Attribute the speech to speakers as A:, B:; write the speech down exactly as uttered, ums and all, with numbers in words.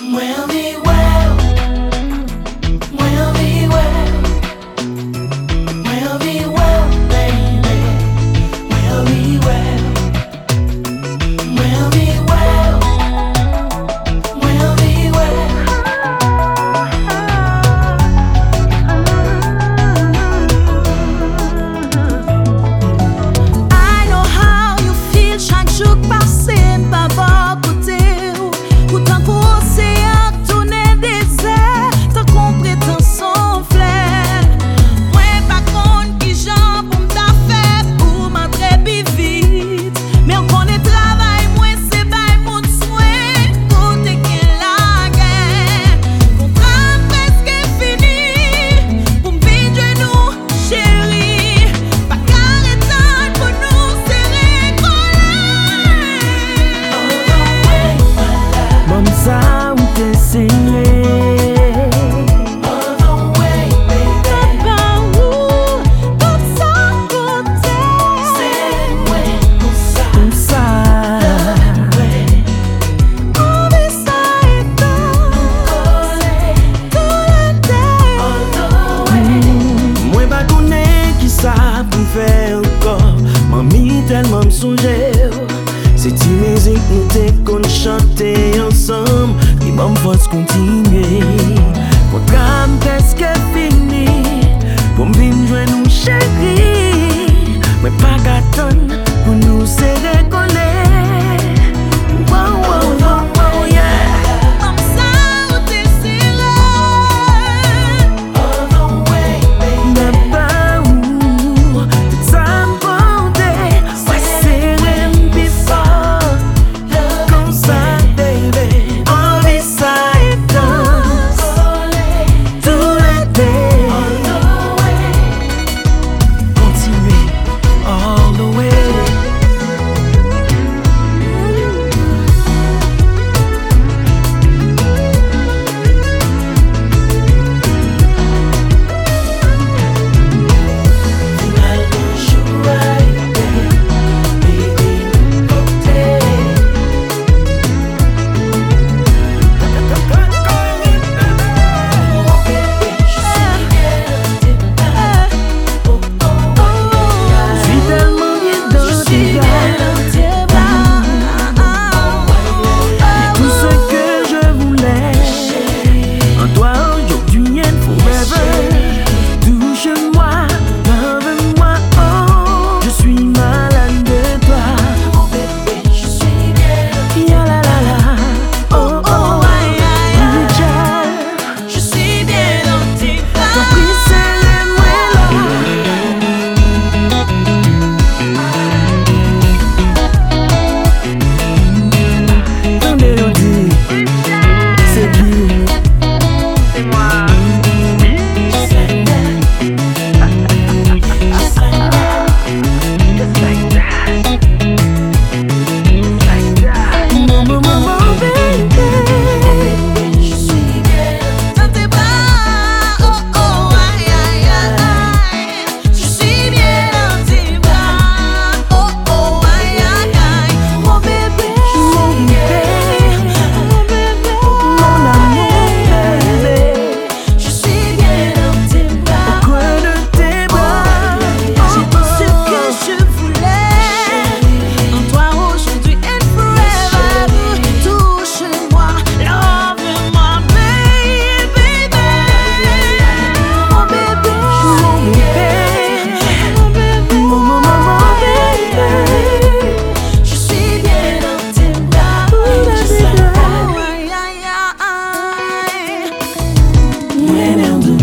A: We'll be well. We'll be well. We'll be well, baby. We'll be well. We'll be well. We'll be well. I know how you feel, chaque jour passé, pas bon côté. Pourtant, pour océan, tourner désert, tant qu'on prétend sans flair. Moi, pas contre qui j'en pour m'ta fait, pour m'entrer vite. Mais on connaît travail, moi, c'est pas mon souhait. Côté qui la guerre, contrat presque fini. Pour m'vide nous, chérie. Pas carré temps pour nous serrer collés.
B: Mam sa ou te serré.
A: All the way, baby.
C: Pas où, pas sans côté.
A: C'est moi pour ça.
B: Comme ça.
C: On vit ça et tout,
A: Collé.
C: tout l'été.
A: All the way.
B: Moi pas connais qui ça pour faire encore. Mamie tellement me songeait. C'est ti musique nous te qu'on chanter ensemble. Et m'en force continuer. Contrat presque fini. Pour m'vin joindre nous chérie. Mais pas qu'attendre pour nous serrer collés. Wow, wow, wow, wow, yeah.
C: Comme ça, où t'es serré.
A: All the way, baby.
B: N'a pas où tout ça m'bondait. Ouais, serré m'pi fort. Comme ça, baby. On vit ça et danse.
A: Collé.
B: Tout l'été.
A: All the way.
B: Continuer all the way.
A: Finalement, je suis arrivé. Baby, mon côté. Oh, bébé, je suis bien tes bras. Oh, oh,
B: Je suis tellement bien
A: je
B: dans
A: suis
B: tes
A: bien
B: bras.
A: dans tes bras.
B: Tout ce que je voulais. En toi aujourd'hui and forever. Touche-moi, love-moi, oh. Je suis malade de toi.
A: Oh, bébé, je suis bien.
B: Ya la la la, oh oh,
C: aïe, aïe, aïe.
B: Richard,
C: Je suis bien dans tes
B: t'as
C: bras.
B: pris serré-moi là. Ton mélodie, c'est qui? C'est moi. Mon, mon, mon, mon baby.
A: Je suis bien.
C: Dans tes bras, oh oh, aïe aïe aïe. Je suis bien dans tes bras, oh oh, aïe aïe aïe. Mon bébé,
B: Mon bébé,
C: mon bébé,
B: mon amour, bébé.
A: Je suis bien dans tes bras.
B: Au coin de tes bras.
C: j'ai tout ce que je voulais. En toi aujourd'hui and forever. Touche-moi, love-moi, baby, baby. Mon bébé,
B: Mon bébé,
C: mon bébé.
B: mon, mon, mon, mon bébé.
A: Je suis bien dans tes bras.
B: Just like that.
C: Aïe, aïe, aïe.
A: When I'm